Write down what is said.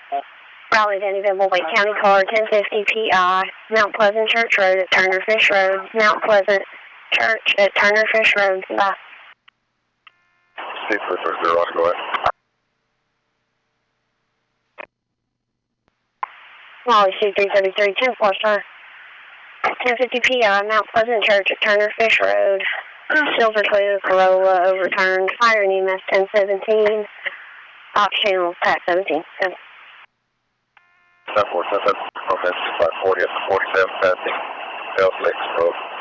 Raleigh, Dannyville, Wake County car 1050 PI, Mount Pleasant Church Road at Turner Fish Road, Mount Pleasant Church at Turner Fish Road. Bye. 630, go ahead. Raleigh, C333, 10-4, sir. 1050 PI, Mount Pleasant Church at Turner Fish Road. Silver Toyota Corolla overturned. Fire in EMS 1017. Ops channel, Pat 17. 10-4, 10-7, okay, 540 up to 47, passing, L6 Road.